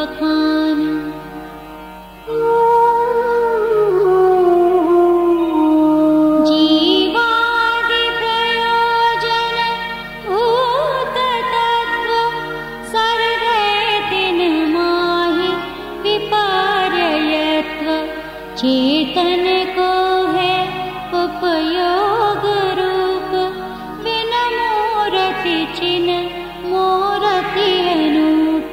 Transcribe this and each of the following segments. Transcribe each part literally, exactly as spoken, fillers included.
बखान। जीवादि प्रयोजन भूत तत्व सर्वे दिन माहि विपर्ययत्व। चेतन को है उपयोग रूप बिन मूरति चिन्ह मूरति अनूप।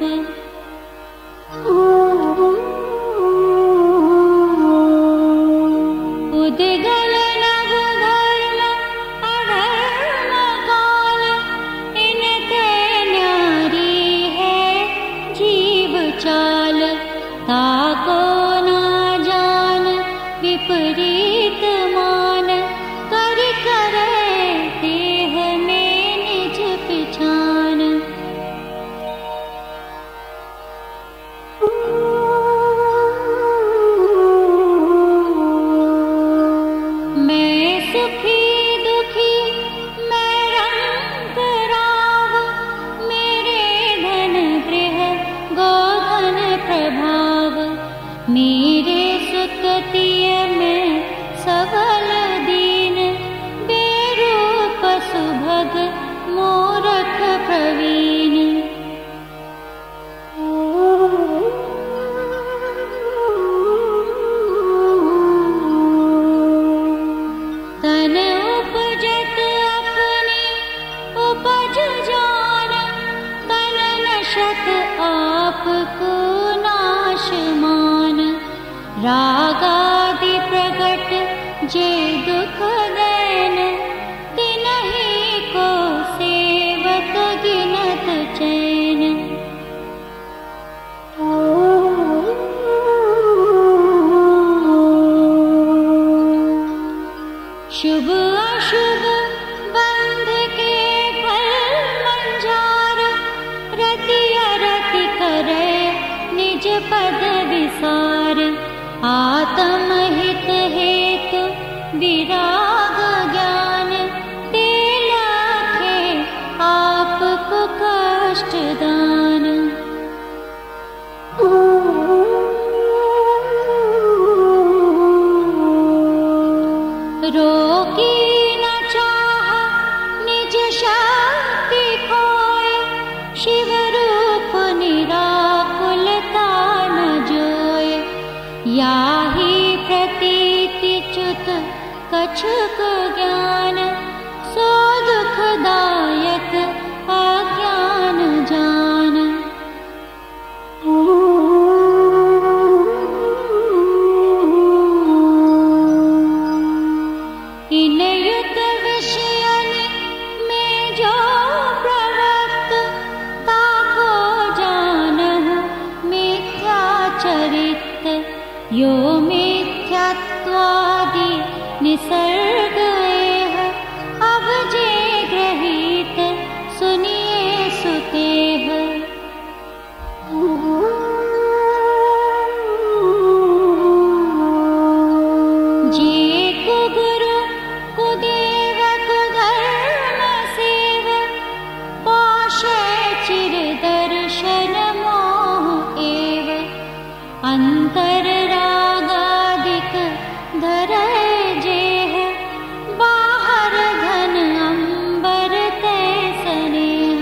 उद्गल नव धर्म अधर्म काल इनते न्यारी है जीव चाल। ताको ना जान विपरीत मान कर करे देह में निज पिछान। मैं सुखी दुखी मैं रंग राव मेरे धन गृह गोधन प्रभाव। मेरे सुततिय में सबल दीन बेरूप सुभग मूरख प्रवीण। तन उपजत अपनी उपज जान तन नशत आपको नाश मान। रागादि प्रगट जे दुख दैन तिन्हि को सेवत गिनत चैन। शुभ अशुभ बंध के फल मंजार रति अरति करे निज पद विसार। आत्महित हेतु विराग ज्ञान ते लाखे आपको कष्ट दान। रोकी न चाह निज शक्ति खोए शिव रूप निराकुलता न जोए। याहि प्रतीति च्युत कछुक ज्ञान सो दुखदायक अज्ञान जान। इन युत विषयन में जो प्रवक्त ताको जानहु मिथ्याचरित। यो मिथ्यात्वादि निसर्ग एह अब जे ग्रहीत सुनिए सुतेह। जे कुगुरु कुदेव कुधर्म सेव पाशे चिर दर्शन मोह एव। अंतर रागादिक धरै जेह बाहर धन अंबर तैसने।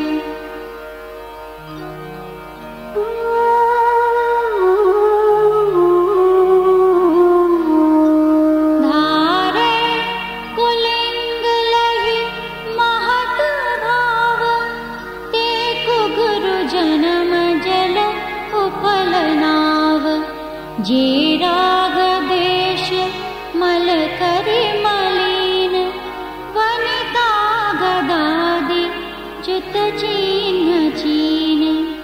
धारे कुलिंग लहि महत भाव ते कुगुरु जन्म जल उपल नाव। जे राग देश मल करि मलीन वनिता गदादि च्युत चिन्ह चीन।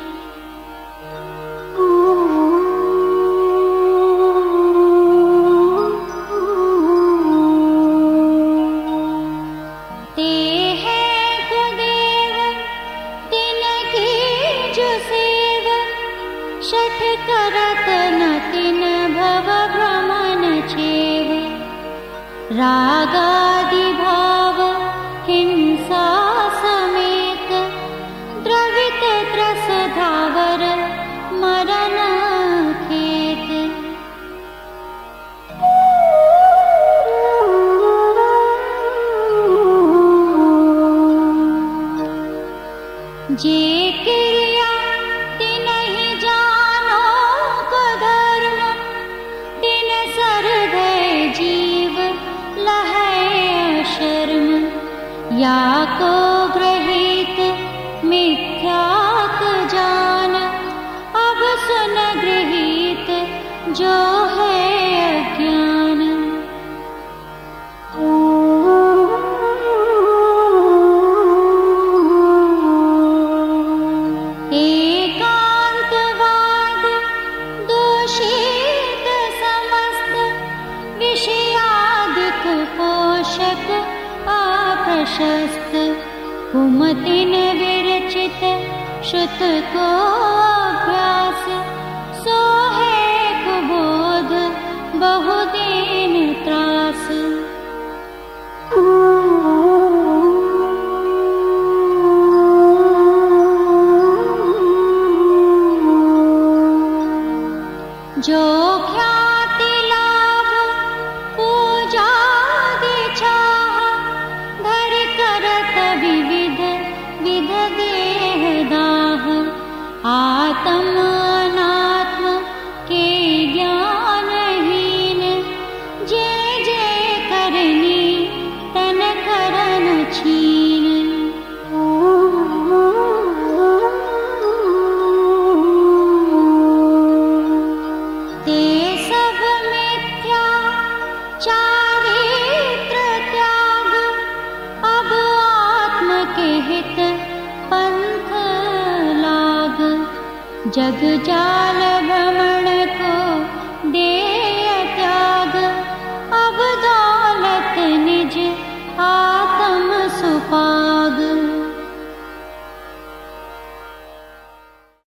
ते है कुदेव तिनकी जो सेव शठ करत न तिन भव भ्रमण छेव। रागादि भाव हिंसा समेत द्रवित त्रस धावर मरण या को ग्रहित मिथ्यात जान, अब सुन गृहीत जो है अज्ञान। एकांतवाद दूषित समस्त, विषयादिक पोषक अप्रशस्त। कुमतिन विरचित श्रुत को अभ्यास, सो है कुबोध बहुदीन त्रास। जो ख्याति लाभ पूजादि चाह, धर करत विविध विध देह दाह। आत्म अनात्म के ज्ञानहीन, जे जे करनी तन करन छीन। ते सब मिथ्या चारित्र त्याग, अब आत्म के हित पंथ लाग। जग जाल भ्रमण